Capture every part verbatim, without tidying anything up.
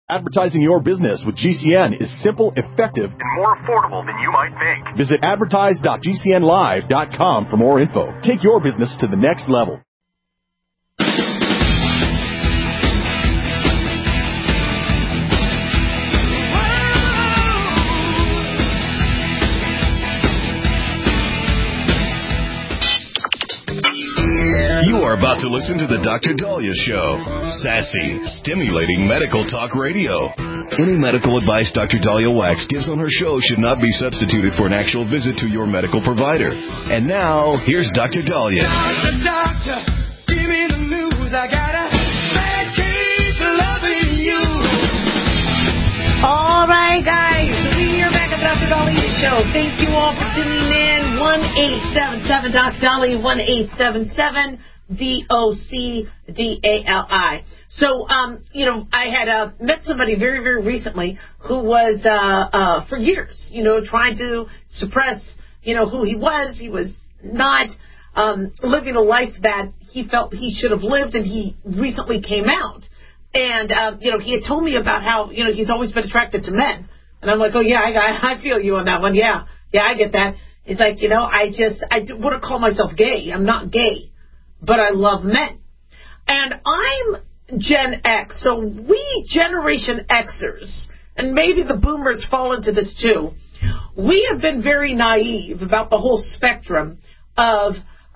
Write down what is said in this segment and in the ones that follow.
Advertising your business with G C N is simple, effective, and more affordable than you might think. Visit advertise dot g c n live dot com for more info. Take your business to the next level. You are about to listen to the Doctor Dahlia Show. Sassy, stimulating medical talk radio. Any medical advice Doctor Dahlia Wax gives on her show should not be substituted for an actual visit to your medical provider. And now, here's Doctor Dahlia. Doctor, doctor, give me the news. I got a bad case of loving you. All right, guys. We are back at the Doctor Dahlia Show. Thank you all for tuning in. one eight seven seven Doctor Dahlia, one eight seven seven D O C D A L I. So, um, you know, I had uh, met somebody very, very recently who was, uh, uh, for years, you know, trying to suppress, you know, who he was. He was not um, living a life that he felt he should have lived, and he recently came out. And, uh, you know, he had told me about how, you know, he's always been attracted to men. And I'm like, oh, yeah, I, I feel you on that one. Yeah, yeah, I get that. It's like, you know, I just, I wouldn't call myself gay. I'm not gay. But I love men. And I'm Gen X, so we Generation Xers, and maybe the boomers fall into this too, we have been very naive about the whole spectrum of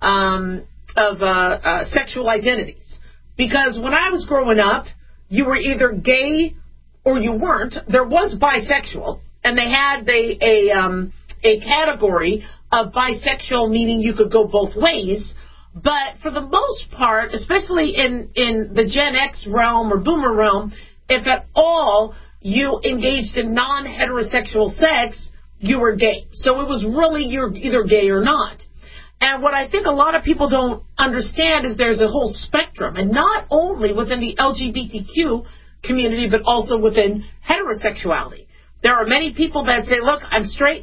um, of uh, uh, sexual identities. Because when I was growing up, you were either gay or you weren't. There was bisexual, and they had a, a, um, a category of bisexual, meaning you could go both ways. But for the most part, especially in, in the Gen X realm or boomer realm, if at all you engaged in non-heterosexual sex, you were gay. So it was really you're either gay or not. And what I think a lot of people don't understand is there's a whole spectrum, and not only within the L G B T Q community, but also within heterosexuality. There are many people that say, look, I'm straight,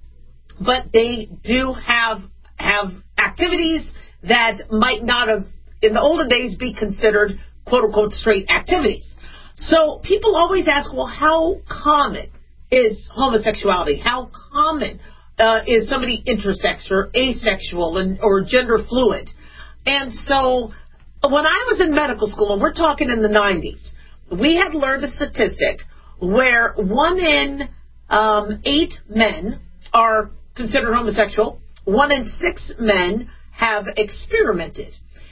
but they do have have activities that might not have, in the olden days, be considered, quote-unquote, straight activities. So people always ask, well, how common is homosexuality? How common uh, is somebody intersex or asexual and, or gender fluid? And so when I was in medical school, and we're talking in the nineties, we had learned a statistic where one in um, eight men are considered homosexual, one in six men have experimented.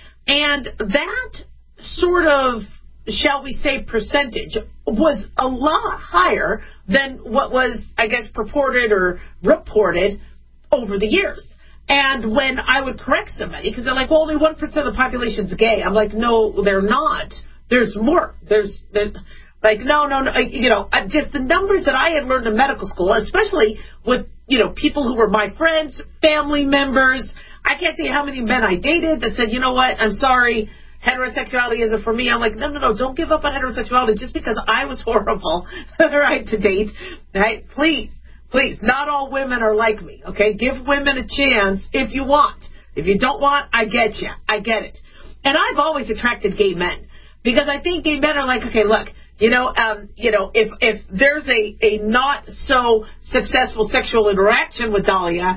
And that sort of, shall we say, percentage was a lot higher than what was, I guess, purported or reported over the years. And when I would correct somebody, because they're like, well, only one percent of the population's gay. I'm like, no, they're not. There's more. There's, there's like, no, no, no. You know, just the numbers that I had learned in medical school, especially with, you know, people who were my friends, family members. I can't tell you how many men I dated that said, you know what, I'm sorry, heterosexuality isn't for me. I'm like, no, no, no, don't give up on heterosexuality just because I was horrible, right, to date, right? Please, please, not all women are like me, okay? Give women a chance if you want. If you don't want, I get you. I get it. And I've always attracted gay men because I think gay men are like, okay, look, you know, um, you know, if, if there's a, a not so successful sexual interaction with Dahlia,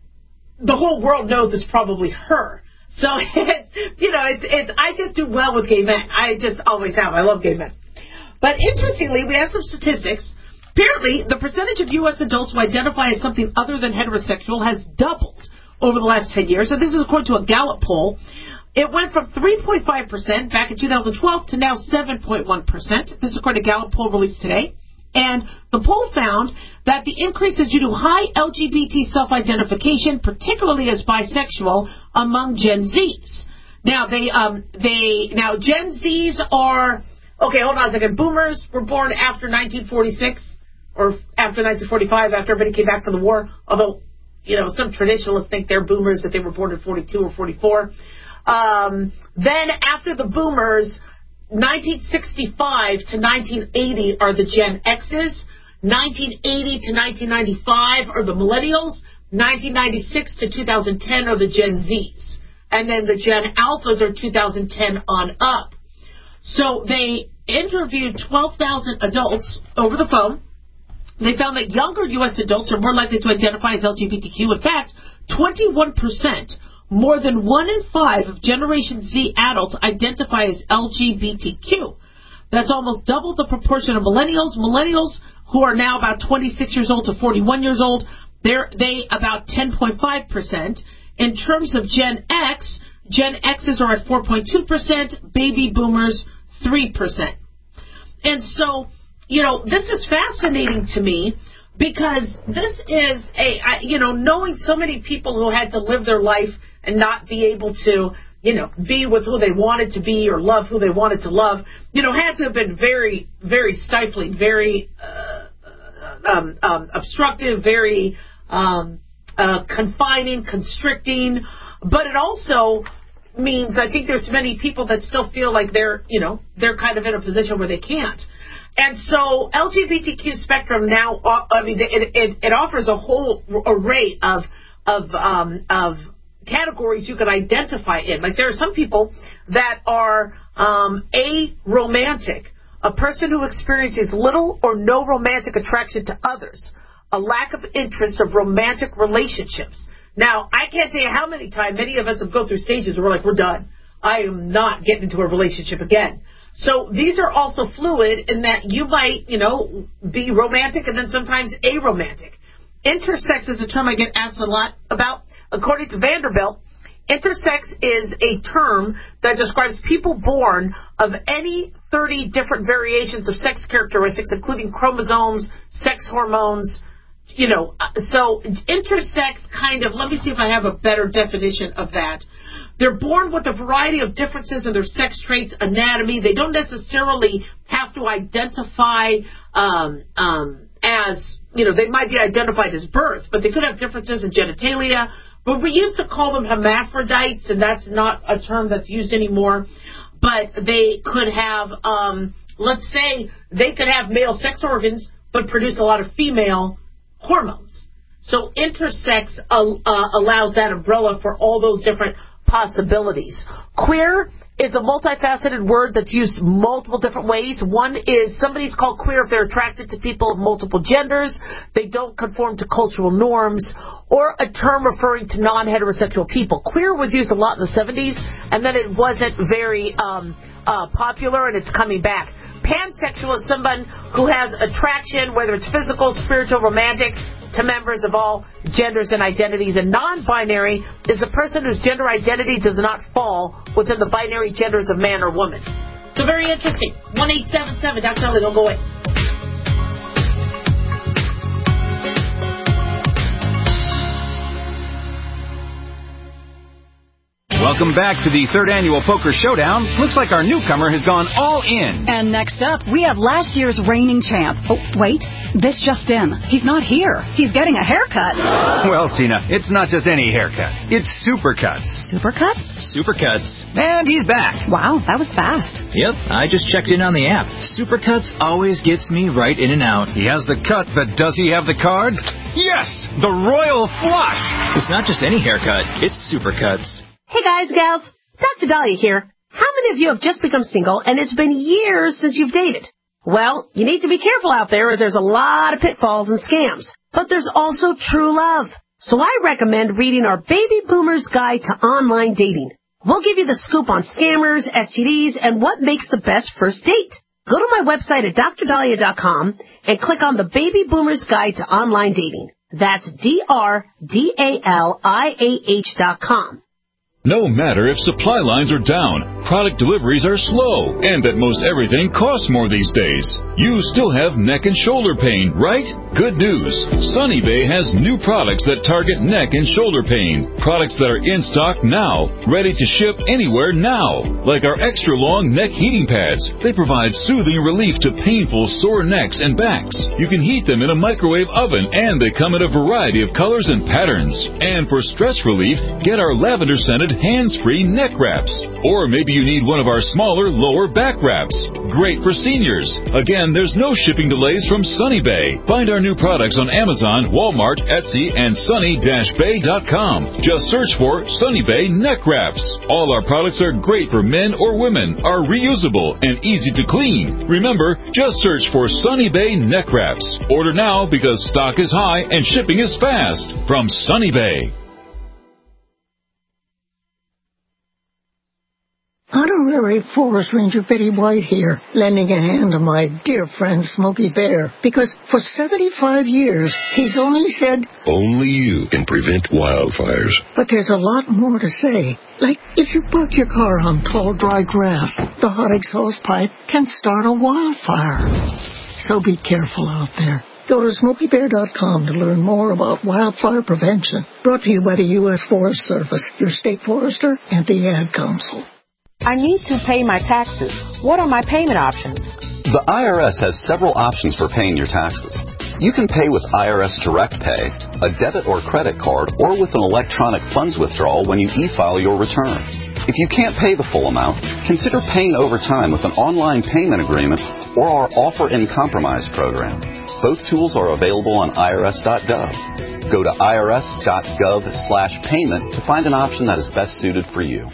the whole world knows it's probably her. So, it's, you know, it's, it's, I just do well with gay men. I just always have. I love gay men. But interestingly, we have some statistics. Apparently, the percentage of U S adults who identify as something other than heterosexual has doubled over the last ten years. So this is according to a Gallup poll. It went from three point five percent back in two thousand twelve to now seven point one percent. This is according to a Gallup poll released today. And the poll found that the increase is due to high L G B T self-identification, particularly as bisexual, among Gen Zs. Now, they, um, they, now Gen Zs are, okay, hold on a second. Boomers were born after nineteen forty-six or after nineteen forty-five, after everybody came back from the war. Although, you know, some traditionalists think they're boomers, that they were born in forty-two or forty-four. Um, then after the boomers, nineteen sixty-five to nineteen eighty are the Gen X's. nineteen eighty to nineteen ninety-five are the millennials. nineteen ninety-six to two thousand ten are the Gen Z's. And then the Gen Alphas are two thousand ten on up. So they interviewed twelve thousand adults over the phone. They found that younger U S adults are more likely to identify as L G B T Q. In fact, twenty-one percent, more than one in five of Generation Z adults identify as L G B T Q. That's almost double the proportion of millennials. Millennials, who are now about twenty-six years old to forty-one years old, they're they about ten point five percent. In terms of Gen X, Gen X's are at four point two percent, baby boomers three percent. And so, you know, this is fascinating to me because this is a, I, you know, knowing so many people who had to live their life and not be able to, you know, be with who they wanted to be or love who they wanted to love, you know, had to have been very, very stifling, very uh, um, um, obstructive, very um, uh, confining, constricting. But it also means I think there's many people that still feel like they're, you know, they're kind of in a position where they can't. And so L G B T Q spectrum now, I mean, it, it, it offers a whole array of of um, of categories you can identify in. Like there are some people that are um, aromantic, a person who experiences little or no romantic attraction to others, a lack of interest of romantic relationships. Now, I can't tell you how many times many of us have gone through stages where we're like, we're done. I am not getting into a relationship again. So these are also fluid in that you might, you know, be romantic and then sometimes aromantic. Intersex is a term I get asked a lot about. According to Vanderbilt, intersex is a term that describes people born of any thirty different variations of sex characteristics, including chromosomes, sex hormones, you know. So intersex kind of, let me see if I have a better definition of that. They're born with a variety of differences in their sex traits, anatomy. They don't necessarily have to identify um, um, as, you know, they might be identified as birth, but they could have differences in genitalia. But we used to call them hermaphrodites, and that's not a term that's used anymore. But they could have, um, let's say, they could have male sex organs, but produce a lot of female hormones. So intersex uh, uh, allows that umbrella for all those different possibilities. Queer is a multifaceted word that's used multiple different ways. One is somebody's called queer if they're attracted to people of multiple genders, they don't conform to cultural norms, or a term referring to non-heterosexual people. Queer was used a lot in the seventies, and then it wasn't very um, uh, popular, and it's coming back. Pansexual is someone who has attraction, whether it's physical, spiritual, romantic, to members of all genders and identities. And non-binary is a person whose gender identity does not fall within the binary genders of man or woman. So very interesting. one eight seven seven, Doctor Ellie, don't go away. Welcome back to the third annual Poker Showdown. Looks like our newcomer has gone all in. And next up, we have last year's reigning champ. Oh, wait, this just in. He's not here. He's getting a haircut. Well, Tina, it's not just any haircut. It's Supercuts. Supercuts? Supercuts. And he's back. Wow, that was fast. Yep, I just checked in on the app. Supercuts always gets me right in and out. He has the cut, but does he have the cards? Yes, the Royal Flush. It's not just any haircut. It's Supercuts. Hey guys, gals, Doctor Dahlia here. How many of you have just become single and it's been years since you've dated? Well, you need to be careful out there as there's a lot of pitfalls and scams. But there's also true love. So I recommend reading our Baby Boomer's Guide to Online Dating. We'll give you the scoop on scammers, S T Ds, and what makes the best first date. Go to my website at dr dahlia dot com and click on the Baby Boomer's Guide to Online Dating. That's D R D A L I A H dot com. No matter if supply lines are down, product deliveries are slow, and that most everything costs more these days, you still have neck and shoulder pain, right? Good news. Sunny Bay has new products that target neck and shoulder pain. Products that are in stock now, ready to ship anywhere now. Like our extra long neck heating pads. They provide soothing relief to painful sore necks and backs. You can heat them in a microwave oven, and they come in a variety of colors and patterns. And for stress relief, get our lavender scented hands-free neck wraps. Or maybe you need one of our smaller lower back wraps. Great for seniors. Again, there's no shipping delays from Sunny Bay. Find our new products on Amazon, Walmart, Etsy, and sunny dash bay dot com. Just search for Sunny Bay neck wraps. All our products are great for men or women, are reusable, and easy to clean. Remember, just search for Sunny Bay neck wraps. Order now because stock is high and shipping is fast from Sunny Bay. Honorary Forest Ranger Betty White here, lending a hand to my dear friend Smokey Bear, because for seventy-five years, he's only said, only you can prevent wildfires. But there's a lot more to say. Like, if you park your car on tall, dry grass, the hot exhaust pipe can start a wildfire. So be careful out there. Go to smokey bear dot com to learn more about wildfire prevention. Brought to you by the U S Forest Service, your state forester, and the Ad Council. I need to pay my taxes. What are my payment options? The I R S has several options for paying your taxes. You can pay with I R S Direct Pay, a debit or credit card, or with an electronic funds withdrawal when you e-file your return. If you can't pay the full amount, consider paying over time with an online payment agreement or our Offer in Compromise program. Both tools are available on I R S dot gov. Go to I R S dot gov slash payment to find an option that is best suited for you.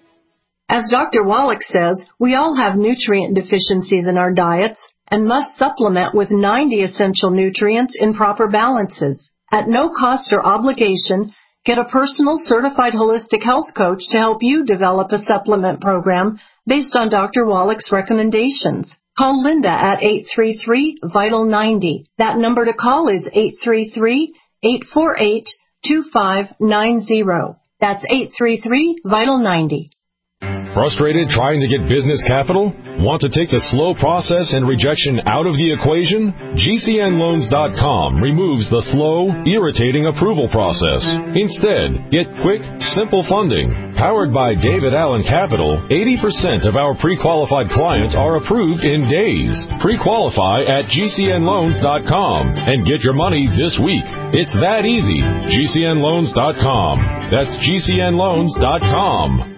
As Doctor Wallach says, we all have nutrient deficiencies in our diets and must supplement with ninety essential nutrients in proper balances. At no cost or obligation, get a personal certified holistic health coach to help you develop a supplement program based on Doctor Wallach's recommendations. Call Linda at eight three three, vital ninety. That number to call is eight three three, eight four eight, two five nine zero. That's eight three three, vital ninety. Frustrated trying to get business capital? Want to take the slow process and rejection out of the equation? G C N loans dot com removes the slow, irritating approval process. Instead, get quick, simple funding. Powered by David Allen Capital, eighty percent of our pre-qualified clients are approved in days. Pre-qualify at G C N loans dot com and get your money this week. It's that easy. G C N loans dot com. That's G C N loans dot com.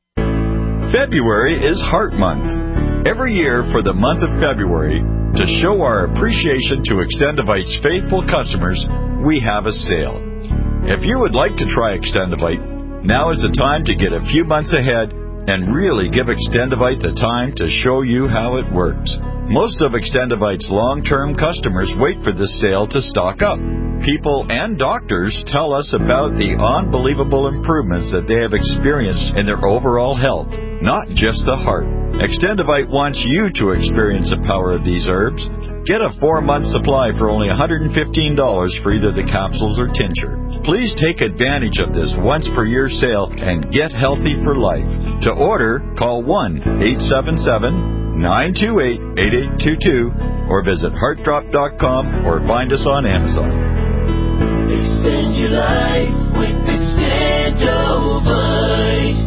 February is Heart Month. Every year for the month of February, to show our appreciation to Extendivite's faithful customers, we have a sale. If you would like to try Extendivite, now is the time to get a few months ahead and really give Extendivite the time to show you how it works. Most of Extendivite's long-term customers wait for this sale to stock up. People and doctors tell us about the unbelievable improvements that they have experienced in their overall health, not just the heart. Extendivite wants you to experience the power of these herbs. Get a four-month supply for only one hundred fifteen dollars for either the capsules or tincture. Please take advantage of this once-per-year sale and get healthy for life. To order, call one eight seven seven, nine two eight, eight eight two two or visit heart drop dot com or find us on Amazon. Extend your life with Extendovite.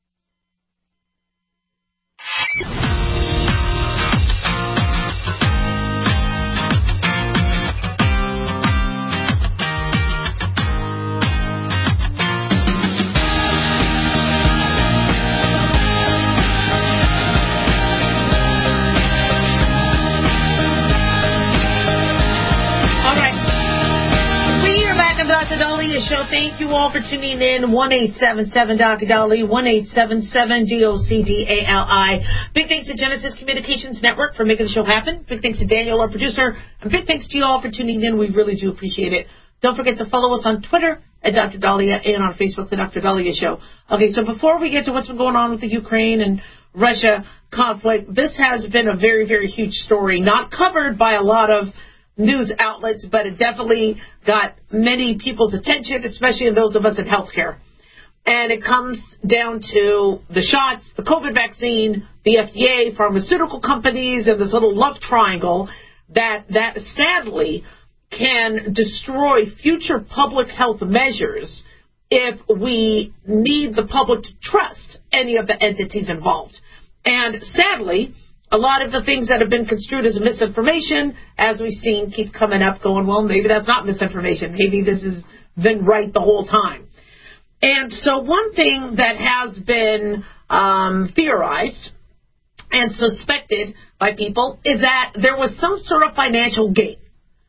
Doctor Dahlia Show. Thank you all for tuning in. one eight seven seven Doctor Dahlia, one eight seven seven D O C D A L I. Big thanks to Genesis Communications Network for making the show happen. Big thanks to Daniel, our producer. And big thanks to you all for tuning in. We really do appreciate it. Don't forget to follow us on Twitter at Doctor Dahlia and on Facebook, The Doctor Dahlia Show. Okay, so before we get to what's been going on with the Ukraine and Russia conflict, this has been a very, very huge story, not covered by a lot of news outlets, but it definitely got many people's attention, especially those of us in healthcare. And it comes down to the shots, the COVID vaccine, the F D A, pharmaceutical companies, and this little love triangle that that sadly can destroy future public health measures if we need the public to trust any of the entities involved. And sadly, a lot of the things that have been construed as misinformation, as we've seen, keep coming up going, well, maybe that's not misinformation. Maybe this has been right the whole time. And so one thing that has been um, theorized and suspected by people is that there was some sort of financial gain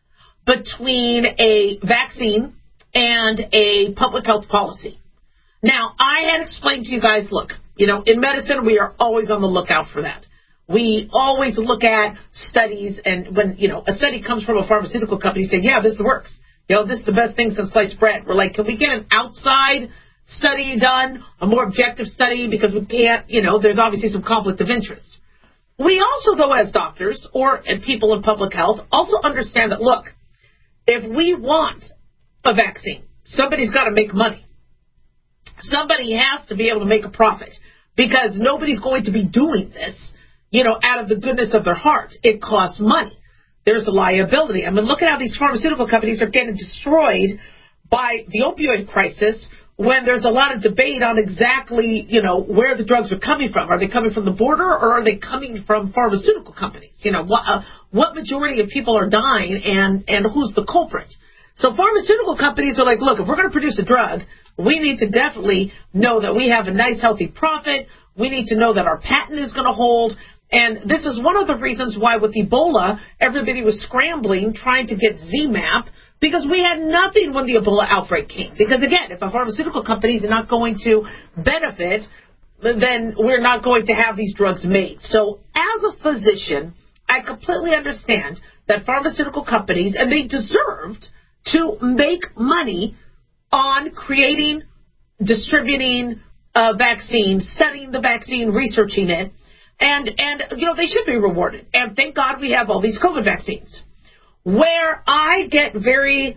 between a vaccine and a public health policy. Now, I had explained to you guys, look, you know, in medicine, we are always on the lookout for that. We always look at studies, and when, you know, a study comes from a pharmaceutical company saying, yeah, this works. You know, this is the best thing since sliced bread. We're like, can we get an outside study done, a more objective study, because we can't, you know, there's obviously some conflict of interest. We also, though, as doctors or people in public health, also understand that, look, if we want a vaccine, somebody's got to make money. Somebody has to be able to make a profit, because nobody's going to be doing this, you know, out of the goodness of their heart. It costs money. There's a liability. I mean, look at how these pharmaceutical companies are getting destroyed by the opioid crisis, when there's a lot of debate on exactly, you know, where the drugs are coming from. Are they coming from the border, or are they coming from pharmaceutical companies? You know, what, uh, what majority of people are dying, and, and who's the culprit? So pharmaceutical companies are like, look, if we're going to produce a drug, we need to definitely know that we have a nice, healthy profit. We need to know that our patent is going to hold. And this is one of the reasons why with Ebola, everybody was scrambling, trying to get Z MAP, because we had nothing when the Ebola outbreak came. Because, again, if a pharmaceutical company is not going to benefit, then we're not going to have these drugs made. So as a physician, I completely understand that pharmaceutical companies, and they deserved to make money on creating, distributing a vaccine, studying the vaccine, researching it. And, and you know, they should be rewarded. And thank God we have all these COVID vaccines. Where I get very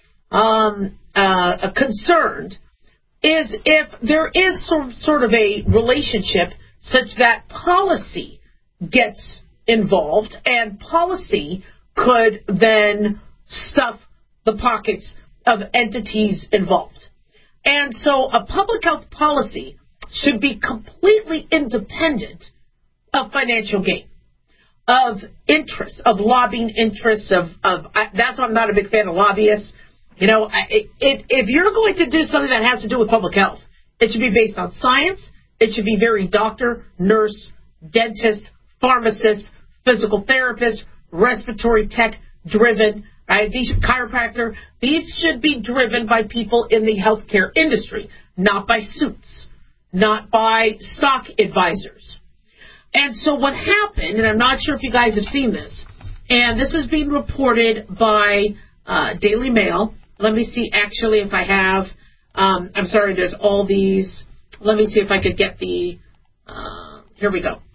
um, uh, concerned is if there is some sort of a relationship such that policy gets involved, and policy could then stuff the pockets of entities involved. And so a public health policy should be completely independent of financial gain, of interests, of lobbying interests, of, of I, that's why I'm not a big fan of lobbyists. You know, I, it, if you're going to do something that has to do with public health, it should be based on science. It should be very doctor, nurse, dentist, pharmacist, physical therapist, respiratory tech driven, right? These chiropractor. These should be driven by people in the healthcare industry, not by suits, not by stock advisors. And so what happened, and I'm not sure if you guys have seen this, and this is being reported by uh, Daily Mail. Let me see actually if I have, um, I'm sorry, there's all these. Let me see if I could get the, uh, here we go.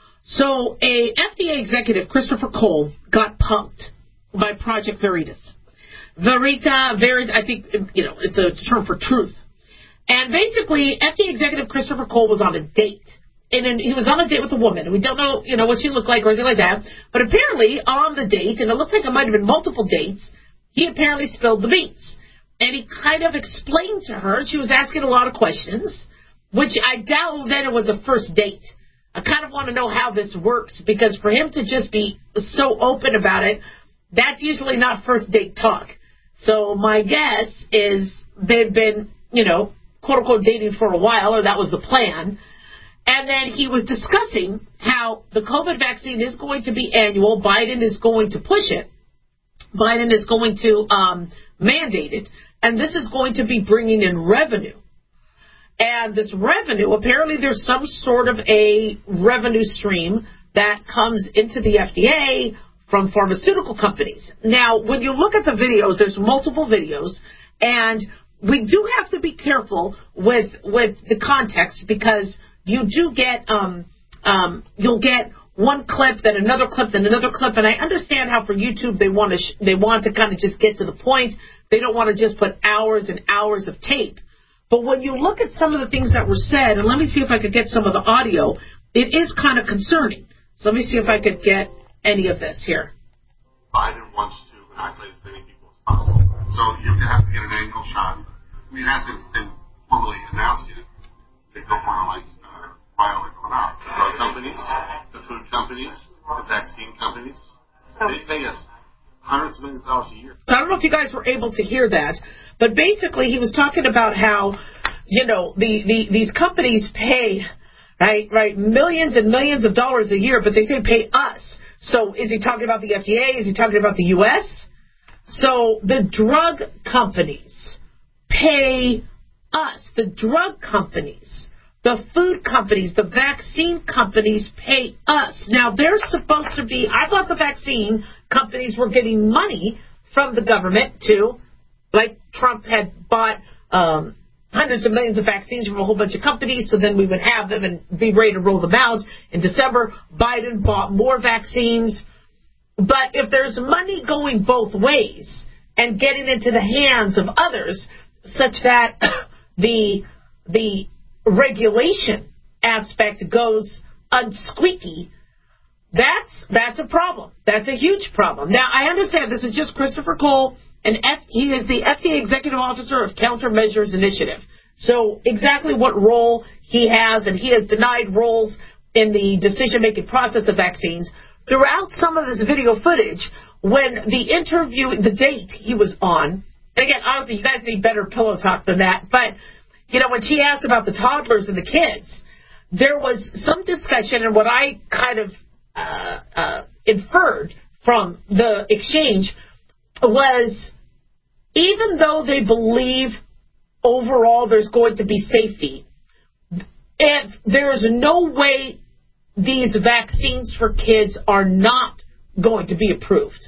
So a F D A executive, Christopher Cole, got punked by Project Veritas. Verita, Verit, I think, you know, it's a term for truth. And basically, F D A executive Christopher Cole was on a date. And he was on a date with a woman. We don't know, you know, what she looked like or anything like that. But apparently, on the date, and it looks like it might have been multiple dates, he apparently spilled the beans. And he kind of explained to her, she was asking a lot of questions, which I doubt that it was a first date. I kind of want to know how this works, because for him to just be so open about it, that's usually not first date talk. So my guess is they've been, you know, quote-unquote dating for a while, or that was the plan. And then he was discussing how the COVID vaccine is going to be annual. Biden is going to push it. Biden is going to um, mandate it. And this is going to be bringing in revenue. And this revenue, apparently there's some sort of a revenue stream that comes into the F D A from pharmaceutical companies. Now, when you look at the videos, there's multiple videos. And we do have to be careful with, with the context, because you do get, um, um, you'll get one clip, then another clip, then another clip, and I understand how for YouTube they want to, sh- they want to kind of just get to the point. They don't want to just put hours and hours of tape. But when you look at some of the things that were said, and let me see if I could get some of the audio, it is kind of concerning. So let me see if I could get any of this here. Biden wants to inoculate as many people as possible. So you're going to have to get an annual shot. I mean, it hasn't been formally announced yet. They don't want to, like, file it going out. The drug companies, the food companies, the vaccine companies, so, they pay us hundreds of millions of dollars a year. So I don't know if you guys were able to hear that, but basically he was talking about how you know, the, the these companies pay, right, right, millions and millions of dollars a year, but they say pay us. So is he talking about the F D A? Is he talking about the U S? So the drug companies pay us. The drug companies, the food companies, the vaccine companies pay us. Now, they're supposed to be, I thought the vaccine companies were getting money from the government to, like Trump had bought um, hundreds of millions of vaccines from a whole bunch of companies, so then we would have them and be ready to roll them out. In December, Biden bought more vaccines. But if there's money going both ways and getting into the hands of others such that the the regulation aspect goes unsqueaky, that's that's a problem. That's a huge problem. Now, I understand this is just Christopher Cole, and F, he is the F D A Executive Officer of Countermeasures Initiative. So exactly what role he has, and he has denied roles in the decision-making process of vaccines. Throughout some of this video footage, when the interview, the date he was on, and again, honestly, you guys need better pillow talk than that, but, you know, when she asked about the toddlers and the kids, there was some discussion, and what I kind of uh, uh, inferred from the exchange was, even though they believe overall there's going to be safety, if there's no way these vaccines for kids are not going to be approved.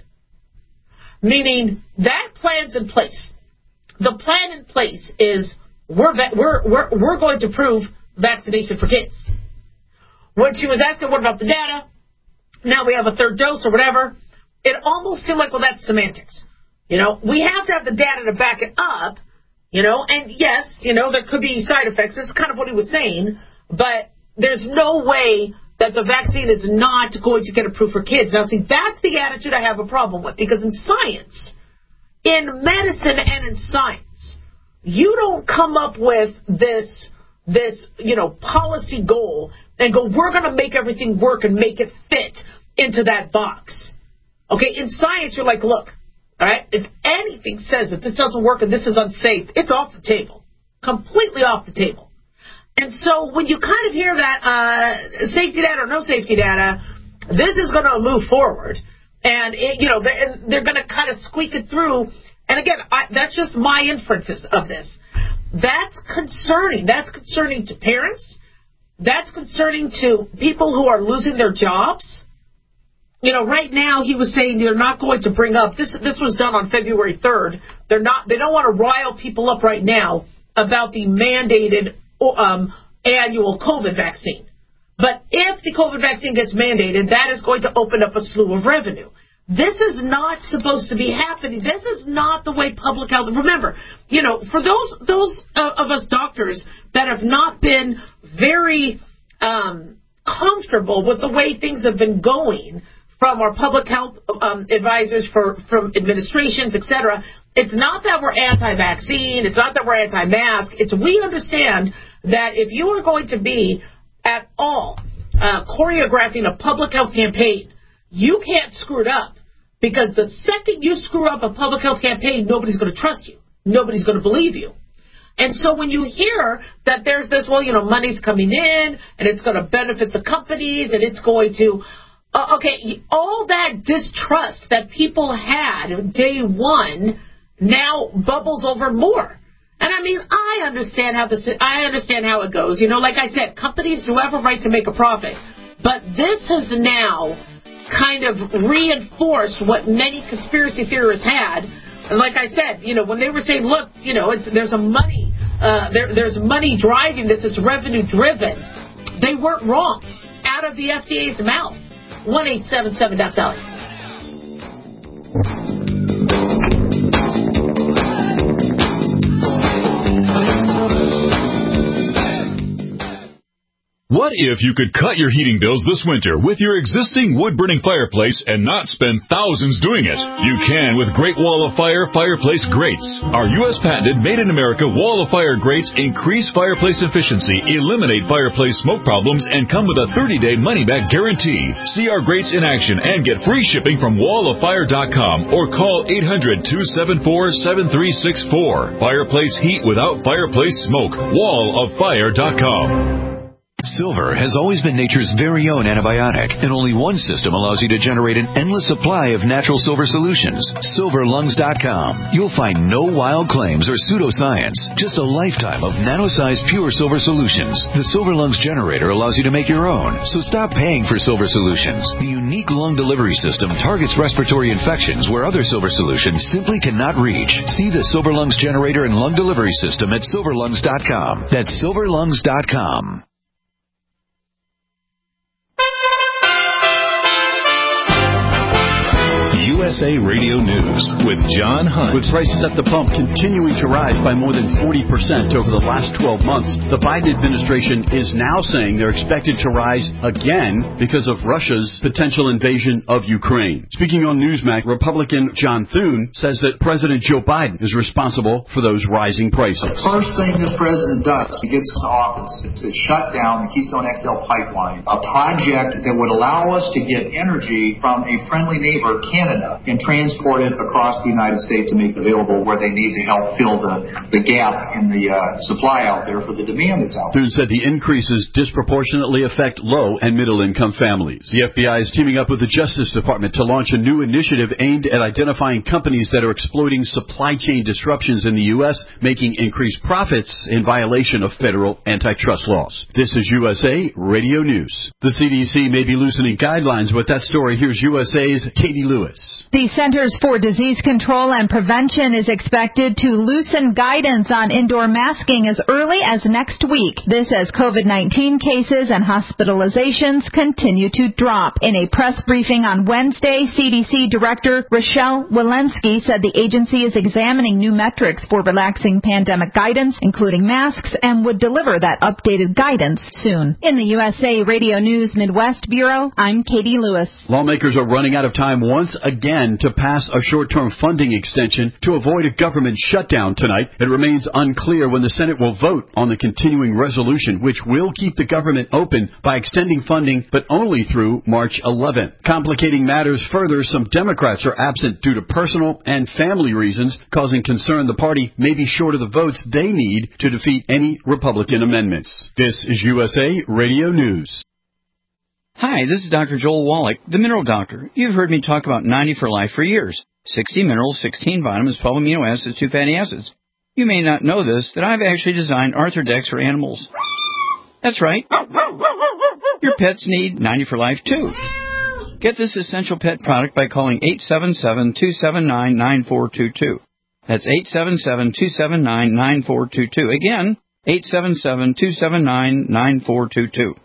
Meaning that plan's in place. The plan in place is we're we're we're we're going to prove vaccination for kids. When she was asking what about the data, now we have a third dose or whatever, it almost seemed like, well, that's semantics. You know, we have to have the data to back it up, you know, and yes, you know, there could be side effects. This is kind of what he was saying, but there's no way that the vaccine is not going to get approved for kids. Now, see, that's the attitude I have a problem with, because in science, in medicine and in science, you don't come up with this, this, you know, policy goal and go, we're going to make everything work and make it fit into that box. Okay, in science, you're like, look, all right, if anything says that this doesn't work and this is unsafe, it's off the table, completely off the table. And so when you kind of hear that uh, safety data or no safety data, this is going to move forward. And, it, you know, they're, they're going to kind of squeak it through. And, again, I, that's just my inferences of this. That's concerning. That's concerning to parents. That's concerning to people who are losing their jobs. You know, right now he was saying they're not going to bring up, this This was done on February third. They're not. They don't want to rile people up right now about the mandated Um, annual COVID vaccine. But if the COVID vaccine gets mandated, that is going to open up a slew of revenue. This is not supposed to be happening. This is not the way public health. Remember, you know, for those those uh, of us doctors that have not been very um, comfortable with the way things have been going from our public health um, advisors, for from administrations, et cetera, it's not that we're anti-vaccine. It's not that we're anti-mask. It's we understand that if you are going to be at all uh, choreographing a public health campaign, you can't screw it up. Because the second you screw up a public health campaign, nobody's going to trust you. Nobody's going to believe you. And so when you hear that there's this, well, you know, money's coming in, and it's going to benefit the companies, and it's going to... Uh, okay, all that distrust that people had day one now bubbles over more. And I mean, I understand how this, I understand how it goes. You know, like I said, companies do have a right to make a profit. But this has now kind of reinforced what many conspiracy theorists had. And like I said, you know, when they were saying, look, you know, it's, there's a money, uh, there, there's money driving this, it's revenue driven, they weren't wrong. Out of the F D A's mouth. one eight seven seven Doc Dahlia. What if you could cut your heating bills this winter with your existing wood-burning fireplace and not spend thousands doing it? You can with Great Wall of Fire Fireplace Grates. Our U S patented made-in-America Wall of Fire grates increase fireplace efficiency, eliminate fireplace smoke problems, and come with a thirty-day money-back guarantee. See our grates in action and get free shipping from wall of fire dot com or call eight hundred, two seven four, seven three six four. Fireplace heat without fireplace smoke. wall of fire dot com. Silver has always been nature's very own antibiotic, and only one system allows you to generate an endless supply of natural silver solutions. silver lungs dot com. You'll find no wild claims or pseudoscience, just a lifetime of nano-sized pure silver solutions. The Silver Lungs generator allows you to make your own, so stop paying for silver solutions. The unique lung delivery system targets respiratory infections where other silver solutions simply cannot reach. See the Silver Lungs generator and lung delivery system at silver lungs dot com. That's silver lungs dot com. U S A Radio News with John Hunt. With prices at the pump continuing to rise by more than forty percent over the last twelve months, the Biden administration is now saying they're expected to rise again because of Russia's potential invasion of Ukraine. Speaking on Newsmax, Republican John Thune says that President Joe Biden is responsible for those rising prices. The first thing this president does when he gets into office is to shut down the Keystone X L pipeline, a project that would allow us to get energy from a friendly neighbor, Canada, and transport it across the United States to make it available where they need to help fill the, the gap in the uh, supply out there for the demand that's out there. Thune said the increases disproportionately affect low and middle income families. The F B I is teaming up with the Justice Department to launch a new initiative aimed at identifying companies that are exploiting supply chain disruptions in the U S, making increased profits in violation of federal antitrust laws. This is U S A Radio News. The C D C may be loosening guidelines. With that story, here's U S A's Katie Lewis. The Centers for Disease Control and Prevention is expected to loosen guidance on indoor masking as early as next week. This as COVID nineteen cases and hospitalizations continue to drop. In a press briefing on Wednesday, C D C Director Rochelle Walensky said the agency is examining new metrics for relaxing pandemic guidance, including masks, and would deliver that updated guidance soon. In the U S A Radio News Midwest Bureau, I'm Katie Lewis. Lawmakers are running out of time once again to pass a short-term funding extension to avoid a government shutdown tonight. It remains unclear when the Senate will vote on the continuing resolution, which will keep the government open by extending funding, but only through March eleventh. Complicating matters further, some Democrats are absent due to personal and family reasons, causing concern the party may be short of the votes they need to defeat any Republican amendments. This is U S A Radio News. Hi, this is Doctor Joel Wallach, the Mineral Doctor. You've heard me talk about ninety for Life for years. sixty minerals, sixteen vitamins, twelve amino acids, two fatty acids. You may not know this, that I've actually designed Arthrodex for animals. That's right. Your pets need ninety for Life, too. Get this essential pet product by calling eight seven seven, two seven nine, nine four two two. That's eight seven seven, two seven nine, nine four two two. Again, eight seven seven, two seven nine, nine four two two.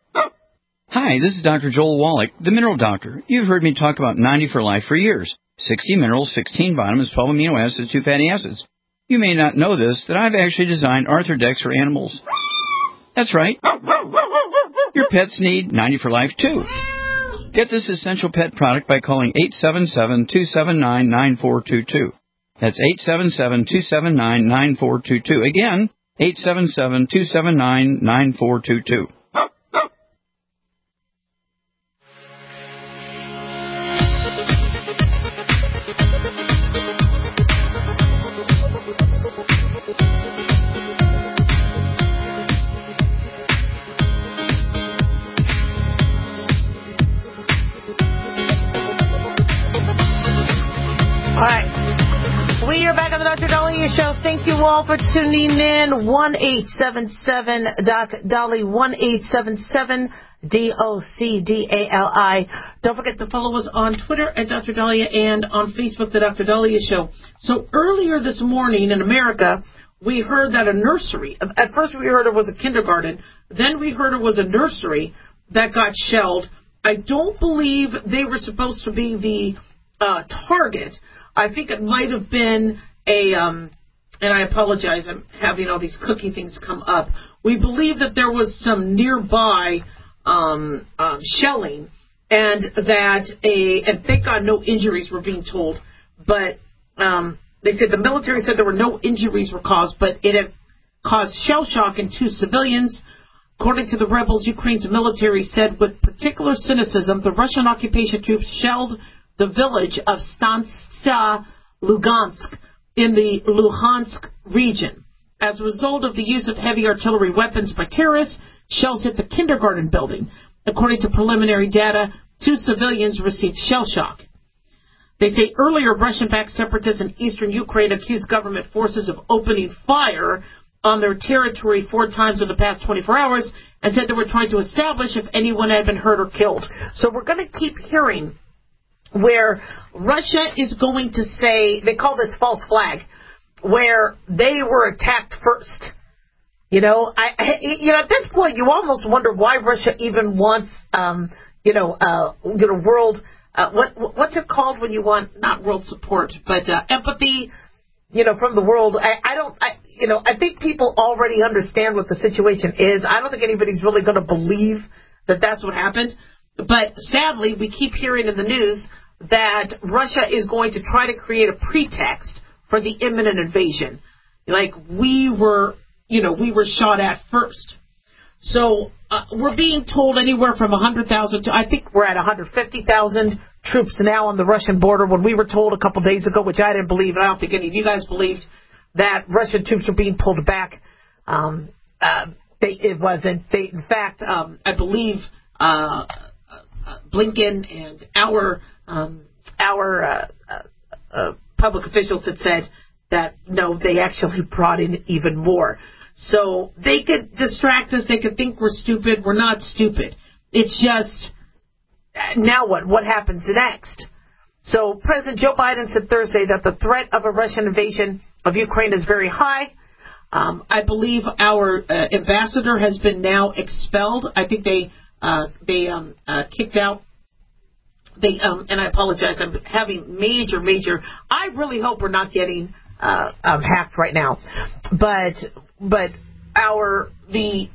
Hi, this is Doctor Joel Wallach, the Mineral Doctor. You've heard me talk about ninety for Life for years. sixty minerals, sixteen vitamins, twelve amino acids, two fatty acids. You may not know this, that I've actually designed Arthrodex for animals. That's right. Your pets need ninety for Life, too. Get this essential pet product by calling eight seven seven, two seven nine, nine four two two. That's eight seven seven, two seven nine, nine four two two. Again, eight seven seven, two seven nine, nine four two two. All right. We are back on the Doctor Dahlia Show. Thank you all for tuning in. one eight seven seven Doc Dolly, one eight seven seven D O C D A L I. Don't forget to follow us on Twitter at Doctor Dahlia and on Facebook, The Doctor Dahlia Show. So earlier this morning in America, we heard that a nursery, at first we heard it was a kindergarten, then we heard it was a nursery that got shelled. I don't believe they were supposed to be the uh, target. I think it might have been a um, and I apologize, I'm having all these cookie things come up. We believe that there was some nearby um, um, shelling, and that a, and thank God no injuries were being told, but um, they said the military said there were no injuries were caused, but it had caused shell shock in two civilians. According to the rebels, Ukraine's military said with particular cynicism, the Russian occupation troops shelled the village of Stanitsa Lugansk in the Luhansk region. As a result of the use of heavy artillery weapons by terrorists, shells hit the kindergarten building. According to preliminary data, two civilians received shell shock. They say earlier Russian-backed separatists in eastern Ukraine accused government forces of opening fire on their territory four times in the past twenty-four hours and said they were trying to establish if anyone had been hurt or killed. So we're going to keep hearing where Russia is going to say, they call this false flag, where they were attacked first. You know, I, I you know, at this point, you almost wonder why Russia even wants, um, you know, uh, you know, world, uh, what what's it called when you want not world support, but uh, empathy, you know, from the world. I, I don't, I, you know, I think people already understand what the situation is. I don't think anybody's really going to believe that that's what happened. But sadly, we keep hearing in the news that Russia is going to try to create a pretext for the imminent invasion. Like, we were, you know, we were shot at first. So uh, we're being told anywhere from one hundred thousand to, I think we're at one hundred fifty thousand troops now on the Russian border, when we were told a couple days ago, which I didn't believe, and I don't think any of you guys believed, that Russian troops were being pulled back. Um, uh, they, it wasn't. They, in fact, um, I believe uh, uh, Blinken and our um, our uh, uh, uh, public officials had said that, no, they actually brought in even more. So they could distract us. They could think we're stupid. We're not stupid. It's just, now what? What happens next? So President Joe Biden said Thursday that the threat of a Russian invasion of Ukraine is very high. Um, I believe our uh, ambassador has been now expelled. I think they uh, they um, uh, kicked out. They um, and I apologize. I'm having major, major. I really hope we're not getting uh, um, hacked right now, but but our the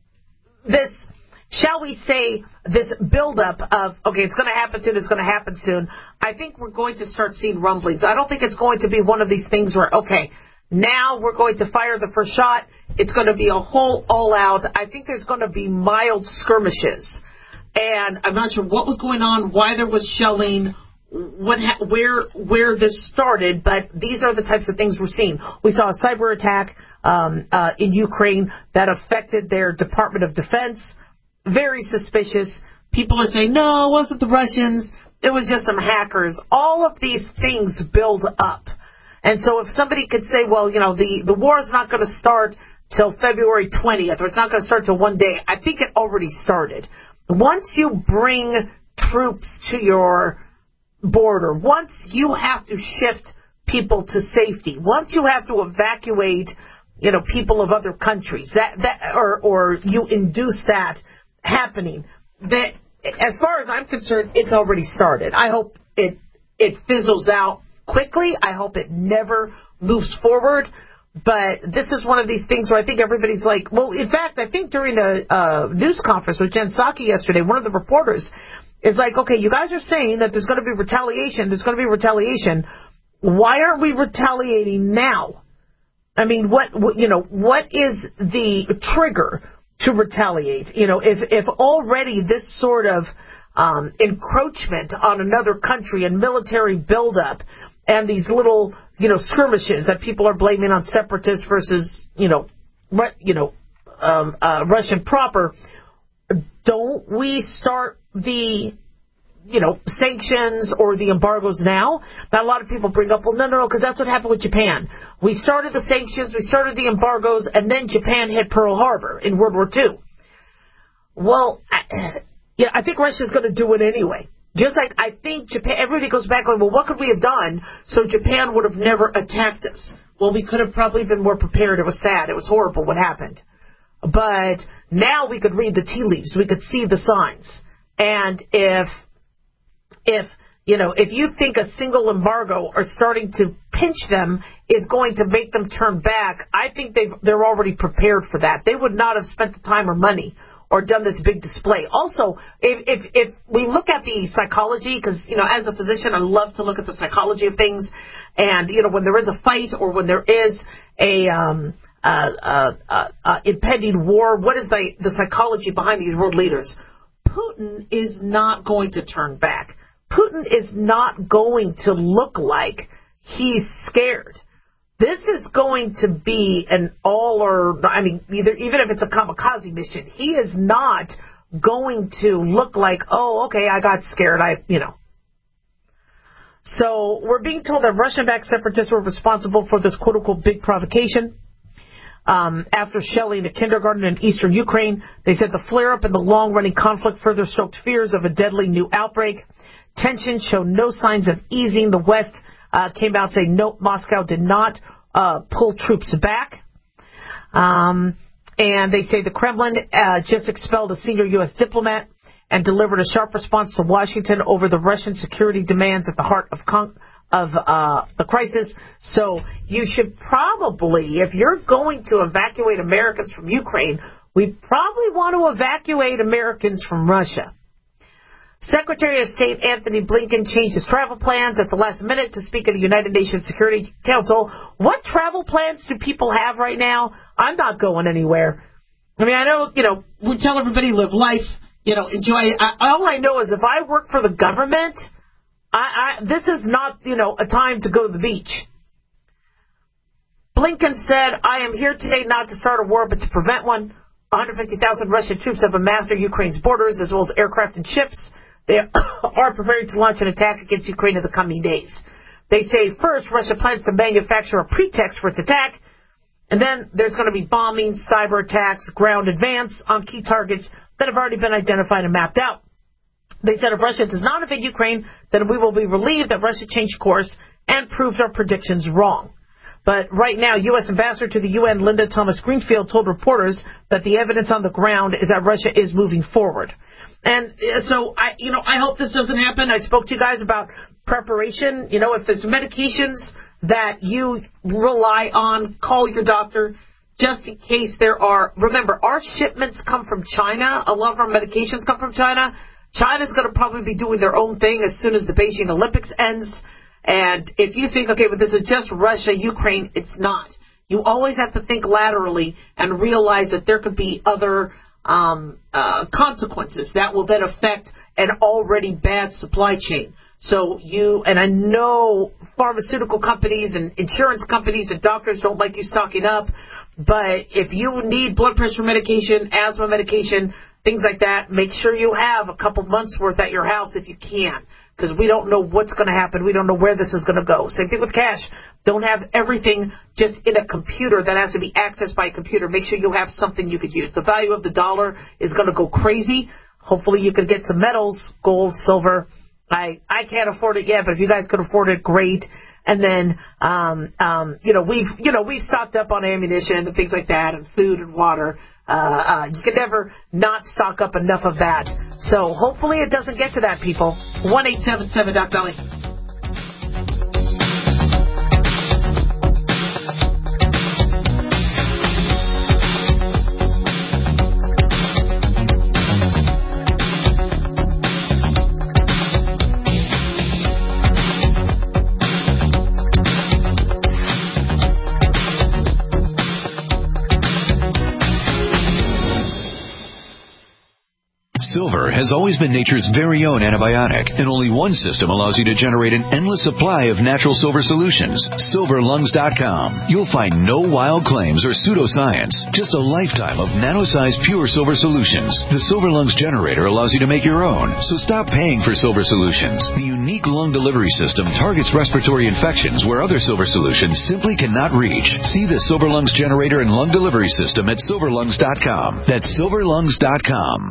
this. Shall we say, this buildup of, okay, it's going to happen soon, it's going to happen soon, I think we're going to start seeing rumblings. I don't think it's going to be one of these things where, okay, now we're going to fire the first shot, it's going to be a whole all-out. I think there's going to be mild skirmishes. And I'm not sure what was going on, why there was shelling, what, ha- where where this started, but these are the types of things we're seeing. We saw a cyber attack um, uh, in Ukraine that affected their Department of Defense. Very suspicious. People are saying, no, it wasn't the Russians. It was just some hackers. All of these things build up. And so if somebody could say, well, you know, the, the war is not going to start till February twentieth, or it's not going to start till one day, I think it already started. Once you bring troops to your border, once you have to shift people to safety, once you have to evacuate, you know, people of other countries, that, that, or, or you induce that happening, that, as far as I'm concerned, it's already started. I hope it it fizzles out quickly. I hope it never moves forward. But this is one of these things where I think everybody's like, well, in fact, I think during a uh, news conference with Jen Psaki yesterday, one of the reporters is like, okay, you guys are saying that there's going to be retaliation. There's going to be retaliation. Why aren't we retaliating now? I mean, what, what you know, what is the trigger to retaliate? You know, if if already this sort of um, encroachment on another country and military buildup and these little, you know, skirmishes that people are blaming on separatists versus, you know, Ru- you know, um, uh, Russian proper, don't we start the, you know, sanctions or the embargoes now? Now, a lot of people bring up, well, no, no, no, because that's what happened with Japan. We started the sanctions, we started the embargoes, and then Japan hit Pearl Harbor in World War Two. Well, I, yeah, I think Russia's going to do it anyway. Just like I think Japan, everybody goes back going, well, what could we have done so Japan would have never attacked us? Well, we could have probably been more prepared. It was sad. It was horrible what happened. But now we could read the tea leaves. We could see the signs. And if, if, you know, if you think a single embargo are starting to pinch them is going to make them turn back, I think they've, they're already prepared for that. They would not have spent the time or money or done this big display. Also, if if, if we look at the psychology, because, you know, as a physician, I love to look at the psychology of things. And, you know, when there is a fight or when there is a um, uh, uh, uh, uh, impending war, what is the, the psychology behind these world leaders? Putin is not going to turn back. Putin is not going to look like he's scared. This is going to be an all or, I mean, either even if it's a kamikaze mission, he is not going to look like, oh, okay, I got scared, I, you know. So we're being told that Russian-backed separatists were responsible for this quote-unquote big provocation. Um, after shelling a kindergarten in eastern Ukraine, they said the flare-up in the long-running conflict further stoked fears of a deadly new outbreak. Tensions showed no signs of easing. The West uh, came out saying, no, Moscow did not uh, pull troops back. Um, and they say the Kremlin uh, just expelled a senior U S diplomat and delivered a sharp response to Washington over the Russian security demands at the heart of con- of uh, the crisis. So you should probably, if you're going to evacuate Americans from Ukraine, we probably want to evacuate Americans from Russia. Secretary of State Anthony Blinken changed his travel plans at the last minute to speak at the United Nations Security Council. What travel plans do people have right now? I'm not going anywhere. I mean, I know, you know, we tell everybody live life, you know, enjoy it. I, all I know is if I work for the government, I, I, this is not, you know, a time to go to the beach. Blinken said, I am here today not to start a war, but to prevent one. one hundred fifty thousand Russian troops have amassed near Ukraine's borders, as well as aircraft and ships. They are preparing to launch an attack against Ukraine in the coming days. They say, first, Russia plans to manufacture a pretext for its attack, and then there's going to be bombing, cyber attacks, ground advance on key targets that have already been identified and mapped out. They said if Russia does not invade Ukraine, then we will be relieved that Russia changed course and proved our predictions wrong. But right now, U S Ambassador to the U N, Linda Thomas-Greenfield, told reporters that the evidence on the ground is that Russia is moving forward. And so, I, you know, I hope this doesn't happen. I spoke to you guys about preparation. You know, if there's medications that you rely on, call your doctor just in case there are. Remember, our shipments come from China. A lot of our medications come from China. China's going to probably be doing their own thing as soon as the Beijing Olympics ends. And if you think, okay, but this is just Russia, Ukraine, it's not. You always have to think laterally and realize that there could be other um, uh, consequences that will then affect an already bad supply chain. So you, and I know pharmaceutical companies and insurance companies and doctors don't like you stocking up, but if you need blood pressure medication, asthma medication, things like that, make sure you have a couple months worth at your house if you can, because we don't know what's going to happen. We don't know where this is going to go. Same thing with cash. Don't have everything just in a computer that has to be accessed by a computer. Make sure you have something you could use. The value of the dollar is going to go crazy. Hopefully you can get some metals, gold, silver. I, I can't afford it yet, but if you guys could afford it, great. And then, um, um, you know, we've, you know, we've stocked up on ammunition and things like that, and food and water. Uh, uh, you can never not stock up enough of that. So hopefully it doesn't get to that, people. one eight seven seven Doc Dolly. Silver has always been nature's very own antibiotic, and only one system allows you to generate an endless supply of natural silver solutions. Silver Lungs dot com. You'll find no wild claims or pseudoscience, just a lifetime of nano-sized pure silver solutions. The Silver Lungs generator allows you to make your own, so stop paying for silver solutions. The unique lung delivery system targets respiratory infections where other silver solutions simply cannot reach. See the Silver Lungs generator and lung delivery system at Silver Lungs dot com. That's Silver Lungs dot com.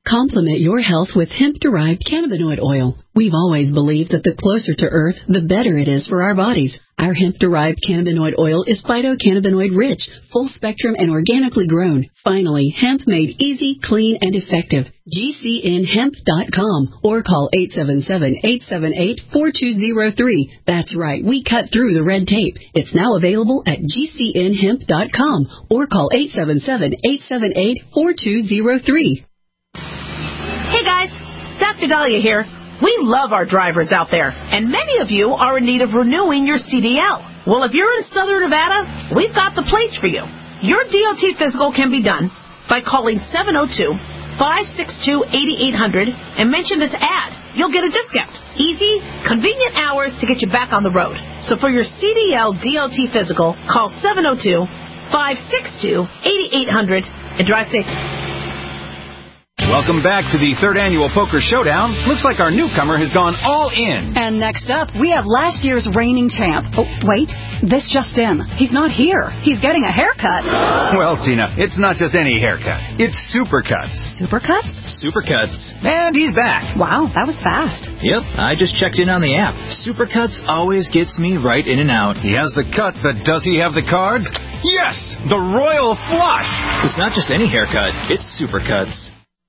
Complement your health with hemp-derived cannabinoid oil. We've always believed that the closer to Earth, the better it is for our bodies. Our hemp-derived cannabinoid oil is phytocannabinoid-rich, full-spectrum, and organically grown. Finally, hemp made easy, clean, and effective. G C N hemp dot com or call eight seven seven, eight seven eight, four two zero three. That's right, we cut through the red tape. It's now available at G C N hemp dot com or call eight seven seven, eight seven eight, four two zero three. Hey guys, Doctor Dahlia here. We love our drivers out there, and many of you are in need of renewing your C D L. Well, if you're in Southern Nevada, we've got the place for you. Your D O T physical can be done by calling seven oh two, five six two, eight eight hundred and mention this ad. You'll get a discount. Easy, convenient hours to get you back on the road. So for your C D L D O T physical, call seven oh two, five six two, eight eight hundred and drive safe. Welcome back to the third annual Poker Showdown. Looks like our newcomer has gone all in. And next up, we have last year's reigning champ. Oh, wait, this just in. He's not here. He's getting a haircut. Well, Tina, it's not just any haircut. It's Supercuts. Supercuts? Supercuts. And he's back. Wow, that was fast. Yep, I just checked in on the app. Supercuts always gets me right in and out. He has the cut, but does he have the cards? Yes, the Royal Flush. It's not just any haircut. It's Supercuts.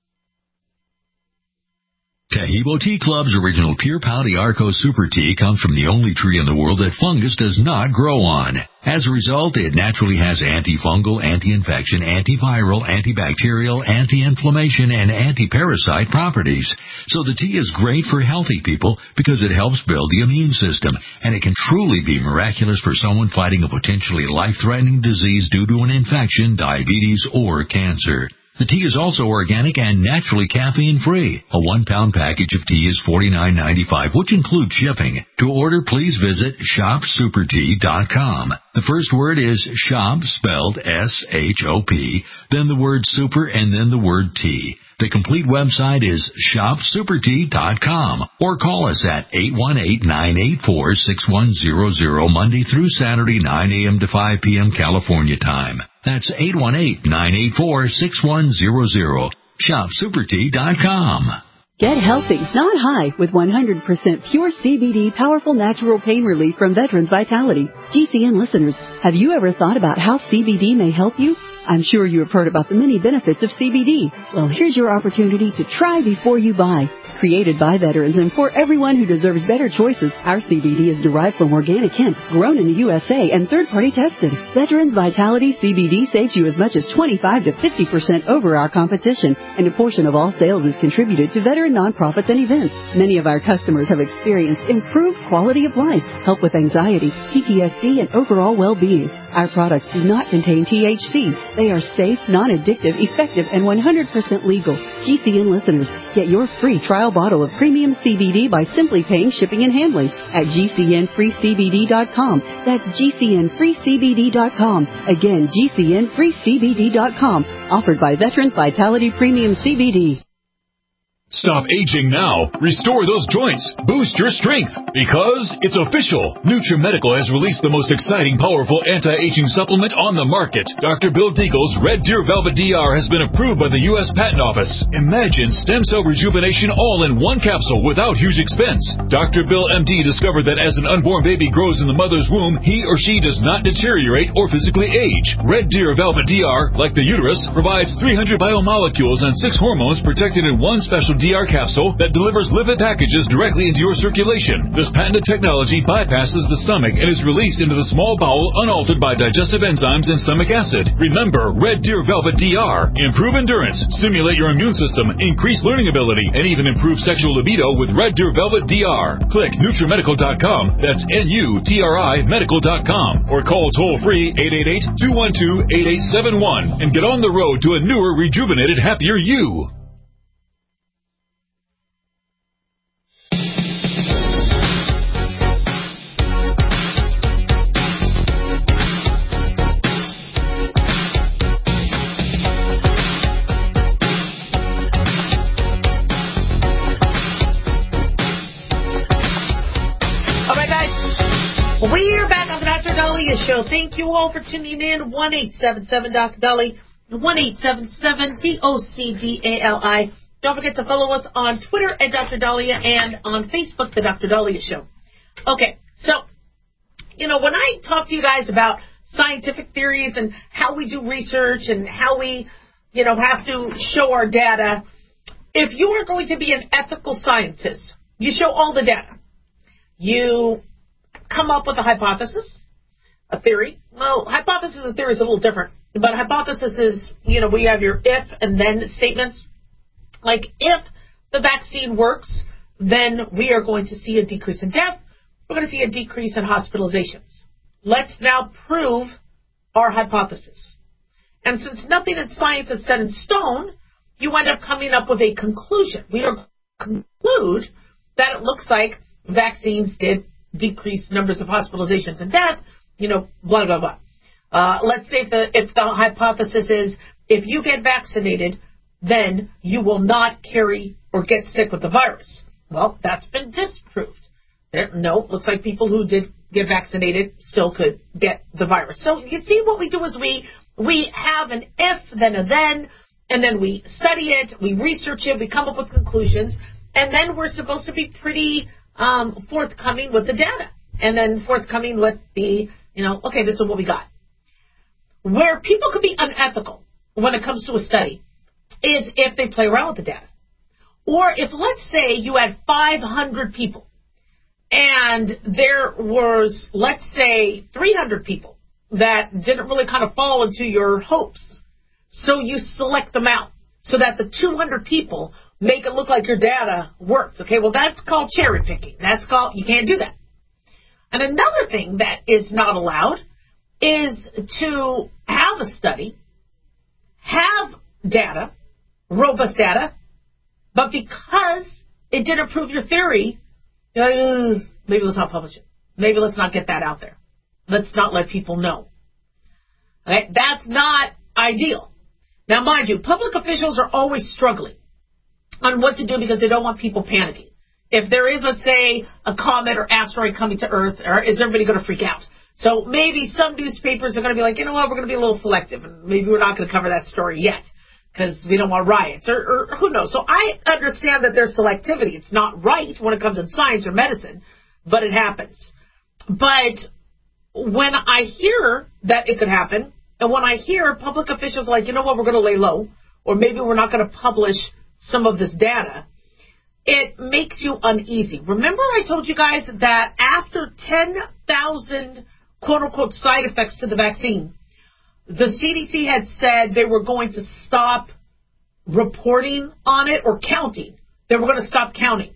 Tahibo Tea Club's original Pure Pau Arco Super Tea comes from the only tree in the world that fungus does not grow on. As a result, it naturally has antifungal, anti-infection, antiviral, antibacterial, anti-inflammation, and anti-parasite properties. So the tea is great for healthy people because it helps build the immune system, and it can truly be miraculous for someone fighting a potentially life-threatening disease due to an infection, diabetes, or cancer. The tea is also organic and naturally caffeine-free. A one-pound package of tea is forty-nine ninety-five, which includes shipping. To order, please visit shop super tea dot com. The first word is shop, spelled S H O P, then the word super, and then the word tea. The complete website is shop super tea dot com or call us at eight one eight, nine eight four, six one zero zero Monday through Saturday, nine a.m. to five p.m. California time. That's eight one eight, nine eight four, six one zero zero. shop super tea dot com. Get healthy, not high, with one hundred percent pure C B D powerful natural pain relief from Veterans Vitality. G C N listeners, have you ever thought about how C B D may help you? I'm sure you have heard about the many benefits of C B D. Well, here's your opportunity to try before you buy. Created by veterans and for everyone who deserves better choices, our C B D is derived from organic hemp, grown in the U S A, and third-party tested. Veterans Vitality C B D saves you as much as twenty-five to fifty percent over our competition, and a portion of all sales is contributed to veteran nonprofits and events. Many of our customers have experienced improved quality of life, help with anxiety, P T S D, and overall well-being. Our products do not contain T H C. They are safe, non-addictive, effective, and one hundred percent legal. G C N listeners, get your free trial bottle of premium C B D by simply paying shipping and handling at G C N free C B D dot com. That's G C N free C B D dot com. Again, G C N free C B D dot com. Offered by Veterans Vitality Premium C B D. Stop aging now. Restore those joints. Boost your strength. Because it's official. NutriMedical has released the most exciting, powerful anti-aging supplement on the market. Doctor Bill Deagle's Red Deer Velvet D R has been approved by the U S Patent Office. Imagine stem cell rejuvenation all in one capsule without huge expense. Doctor Bill M D discovered that as an unborn baby grows in the mother's womb, he or she does not deteriorate or physically age. Red Deer Velvet D R, like the uterus, provides three hundred biomolecules and six hormones protected in one special D R capsule that delivers lipid packages directly into your circulation. This patented technology bypasses the stomach and is released into the small bowel unaltered by digestive enzymes and stomach acid. Remember, Red Deer Velvet D R. Improve endurance, stimulate your immune system, increase learning ability, and even improve sexual libido with Red Deer Velvet D R. Click NutriMedical dot com, that's N U T R I medical dot com, or call toll-free eight eight eight, two one two, eight eight seven one and get on the road to a newer, rejuvenated, happier you. We're back on the Doctor Dahlia Show. Thank you all for tuning in. one eight seven seven Doctor Dolly, one eight seven seven D O C D A L I. Don't forget to follow us on Twitter at Doctor Dahlia and on Facebook, The Doctor Dahlia Show. Okay, so, you know, when I talk to you guys about scientific theories and how we do research and how we, you know, have to show our data, if you are going to be an ethical scientist, you show all the data. You come up with a hypothesis, a theory. Well, hypothesis and theory is a little different. But a hypothesis is, you know, where you have your if and then statements. Like, if the vaccine works, then we are going to see a decrease in death. We're going to see a decrease in hospitalizations. Let's now prove our hypothesis. And since nothing in science is set in stone, you end up coming up with a conclusion. We don't conclude that it looks like vaccines did decrease numbers of hospitalizations and death, you know, blah, blah, blah. Uh, let's say if the, if the hypothesis is if you get vaccinated, then you will not carry or get sick with the virus. Well, that's been disproved. There, no, looks like people who did get vaccinated still could get the virus. So you see what we do is we we have an if, then a then, and then we study it, we research it, we come up with conclusions, and then we're supposed to be pretty um, forthcoming with the data, and then forthcoming with the, you know, okay, this is what we got. Where people could be unethical when it comes to a study is if they play around with the data. Or if, let's say, you had five hundred people, and there was, let's say, three hundred people that didn't really kind of fall into your hopes. So you select them out so that the two hundred people make it look like your data worked. Okay, well, that's called cherry picking. That's called, you can't do that. And another thing that is not allowed is to have a study, have data, robust data, but because it didn't prove your theory, you're like, maybe let's not publish it. Maybe let's not get that out there. Let's not let people know. Okay? That's not ideal. Now, mind you, public officials are always struggling on what to do because they don't want people panicking. If there is, let's say, a comet or asteroid coming to Earth, or is everybody going to freak out? So maybe some newspapers are going to be like, you know what, we're going to be a little selective, and maybe we're not going to cover that story yet because we don't want riots, or, or who knows. So I understand that there's selectivity. It's not right when it comes in science or medicine, but it happens. But when I hear that it could happen, and when I hear public officials like, you know what, we're going to lay low, or maybe we're not going to publish some of this data, it makes you uneasy. Remember I told you guys that after ten thousand quote-unquote side effects to the vaccine, the C D C had said they were going to stop reporting on it or counting. They were going to stop counting.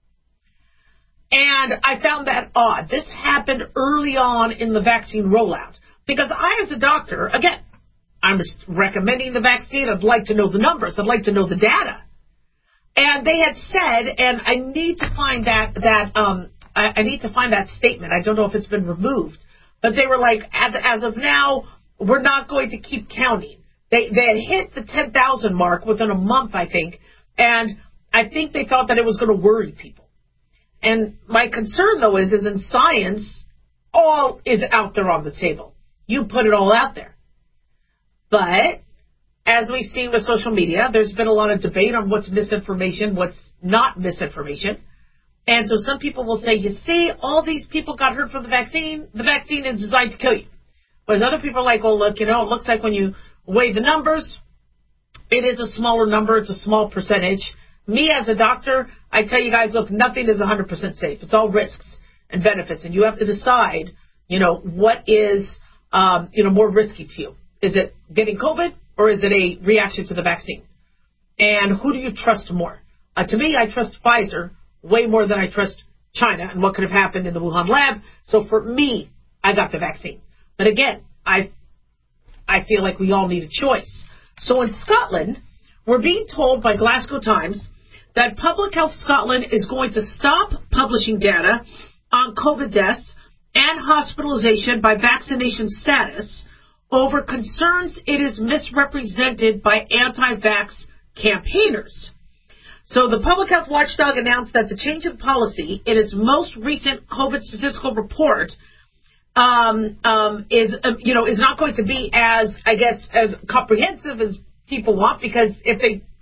And I found that odd. This happened early on in the vaccine rollout. Because I, as a doctor, again, I'm recommending the vaccine. I'd like to know the numbers. I'd like to know the data. And they had said, and I need to find that, that um, I, I need to find that statement. I don't know if it's been removed. But they were like, as, as of now, we're not going to keep counting. They, they had hit the ten thousand mark within a month, I think. And I think they thought that it was going to worry people. And my concern, though, is, is in science, all is out there on the table. You put it all out there. But as we've seen with social media, there's been a lot of debate on what's misinformation, what's not misinformation. And so some people will say, you see, all these people got hurt from the vaccine. The vaccine is designed to kill you. Whereas other people are like, well, look, you know, it looks like when you weigh the numbers, it is a smaller number. It's a small percentage. Me as a doctor, I tell you guys, look, nothing is one hundred percent safe. It's all risks and benefits. And you have to decide, you know, what is, um, you know, more risky to you. Is it getting COVID or is it a reaction to the vaccine? And who do you trust more? Uh, to me, I trust Pfizer way more than I trust China and what could have happened in the Wuhan lab. So for me, I got the vaccine. But again, I I feel like we all need a choice. So in Scotland, we're being told by Glasgow Times that Public Health Scotland is going to stop publishing data on COVID deaths and hospitalization by vaccination status over concerns it is misrepresented by anti-vax campaigners. So the Public Health Watchdog announced that the change in policy in its most recent COVID statistical report um, um, is, uh, you know, is not going to be as, I guess, as comprehensive as people want, because if they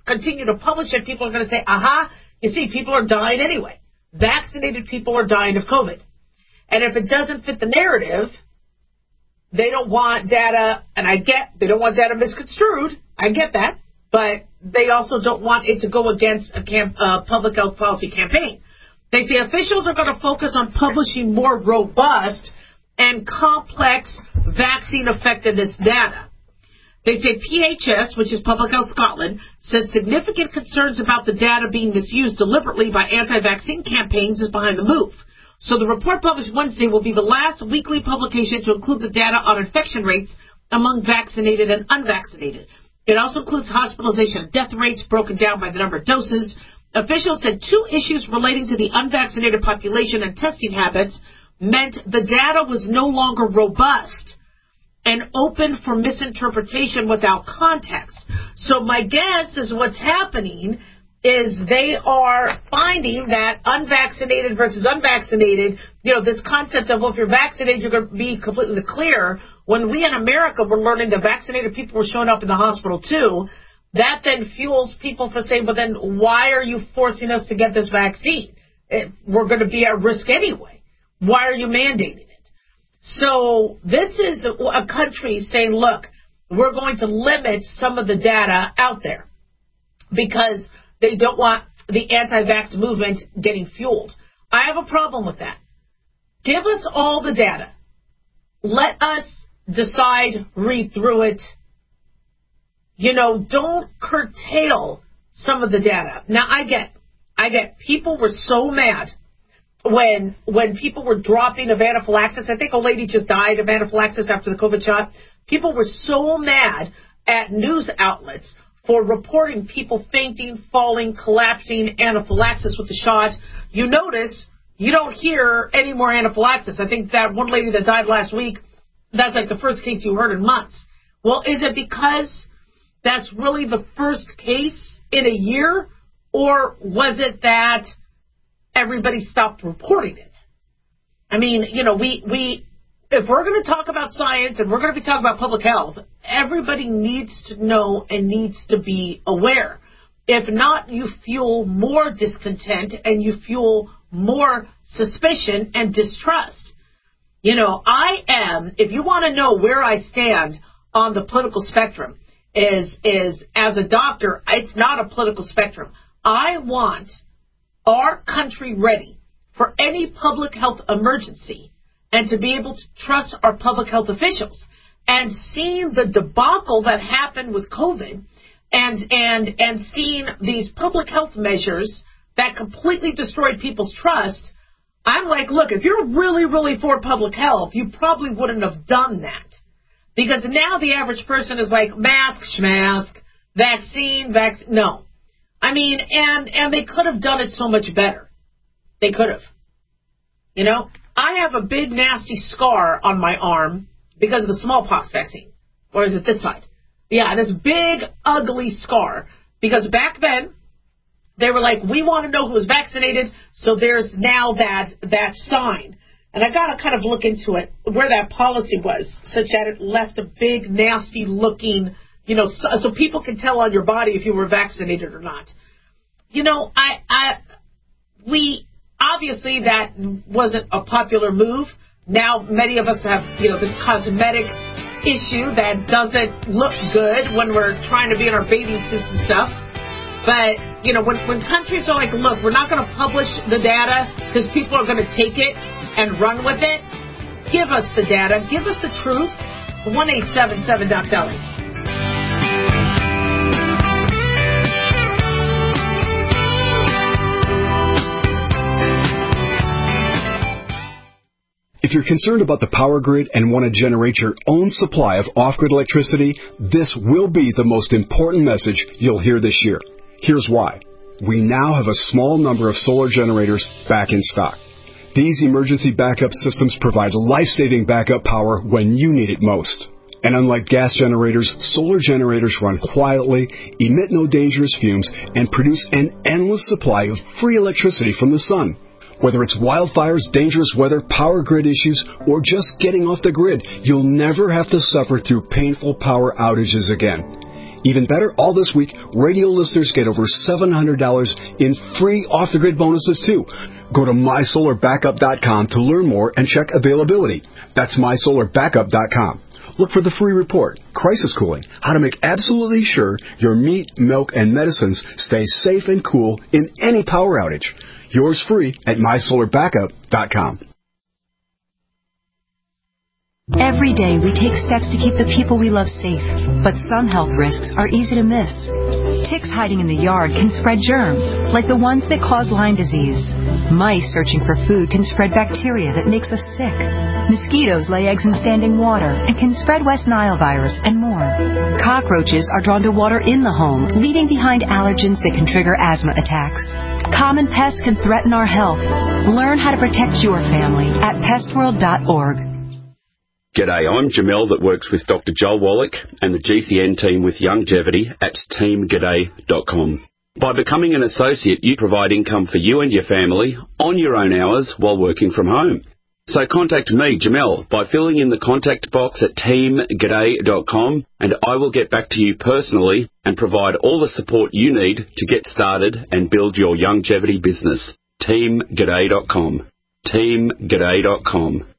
continue to publish it, people are going to say, aha, you see, people are dying anyway. Vaccinated people are dying of COVID. And if it doesn't fit the narrative, they don't want data, and I get they don't want data misconstrued. I get that. But they also don't want it to go against a camp, uh, public health policy campaign. They say officials are going to focus on publishing more robust and complex vaccine effectiveness data. They say P H S, which is Public Health Scotland, said significant concerns about the data being misused deliberately by anti-vaccine campaigns is behind the move. So the report published Wednesday will be the last weekly publication to include the data on infection rates among vaccinated and unvaccinated. It also includes hospitalization and death rates broken down by the number of doses. Officials said two issues relating to the unvaccinated population and testing habits meant the data was no longer robust and open for misinterpretation without context. So my guess is what's happening is they are finding that unvaccinated versus unvaccinated, you know, this concept of, well, if you're vaccinated, you're going to be completely clear. When we in America were learning that vaccinated people were showing up in the hospital too, that then fuels people for saying, but then why are you forcing us to get this vaccine? It, we're going to be at risk anyway. Why are you mandating it? So this is a country saying, look, we're going to limit some of the data out there because they don't want the anti-vax movement getting fueled. I have a problem with that. Give us all the data. Let us decide, read through it. You know, don't curtail some of the data. Now, I get, I get people were so mad when when people were dropping of anaphylaxis. I think a lady just died of anaphylaxis after the COVID shot. People were so mad at news outlets for reporting people fainting, falling, collapsing, anaphylaxis with the shot. You notice you don't hear any more anaphylaxis. I think that one lady that died last week, that's like the first case you heard in months. Well, is it because that's really the first case in a year, or was it that everybody stopped reporting it? I mean, you know, we, we if we're going to talk about science and we're going to be talking about public health, everybody needs to know and needs to be aware. If not, you fuel more discontent and you fuel more suspicion and distrust. You know, I am, if you want to know where I stand on the political spectrum, is, is as a doctor, it's not a political spectrum. I want our country ready for any public health emergency and to be able to trust our public health officials. And seeing the debacle that happened with COVID and, and, and seeing these public health measures that completely destroyed people's trust, I'm like, look, if you're really, really for public health, you probably wouldn't have done that. Because now the average person is like, mask, schmask, vaccine, vaccine. No. I mean, and, and they could have done it so much better. They could have. You know, I have a big, nasty scar on my arm because of the smallpox vaccine. Or is it this side? Yeah, this big, ugly scar. Because back then, they were like, we want to know who was vaccinated, so there's now that that sign. And I got to kind of look into it, where that policy was, such that it left a big, nasty-looking, you know, so, so people can tell on your body if you were vaccinated or not. You know, I, I, we, obviously that wasn't a popular move. Now many of us have, you know, this cosmetic issue that doesn't look good when we're trying to be in our bathing suits and stuff. But, you know, when, when countries are like, look, we're not going to publish the data because people are going to take it and run with it, give us the data, give us the truth. one eight seven seven Doc Dolly. If you're concerned about the power grid and want to generate your own supply of off-grid electricity, this will be the most important message you'll hear this year. Here's why. We now have a small number of solar generators back in stock. These emergency backup systems provide life-saving backup power when you need it most. And unlike gas generators, solar generators run quietly, emit no dangerous fumes, and produce an endless supply of free electricity from the sun. Whether it's wildfires, dangerous weather, power grid issues, or just getting off the grid, you'll never have to suffer through painful power outages again. Even better, all this week, radio listeners get over seven hundred dollars in free off-the-grid bonuses, too. Go to my solar backup dot com to learn more and check availability. That's my solar backup dot com. Look for the free report, Crisis Cooling, how to make absolutely sure your meat, milk, and medicines stay safe and cool in any power outage. Yours free at my solar backup dot com. Every day we take steps to keep the people we love safe, but some health risks are easy to miss. Ticks hiding in the yard can spread germs, like the ones that cause Lyme disease. Mice searching for food can spread bacteria that makes us sick. Mosquitoes lay eggs in standing water and can spread West Nile virus and more. Cockroaches are drawn to water in the home, leaving behind allergens that can trigger asthma attacks. Common pests can threaten our health. Learn how to protect your family at pest world dot org. G'day, I'm Jamel that works with Doctor Joel Wallach and the G C N team with Longevity at team g'day dot com. By becoming an associate, you provide income for you and your family on your own hours while working from home. So contact me, Jamel, by filling in the contact box at team g'day dot com, and I will get back to you personally and provide all the support you need to get started and build your longevity business. team g'day dot com. team g'day dot com.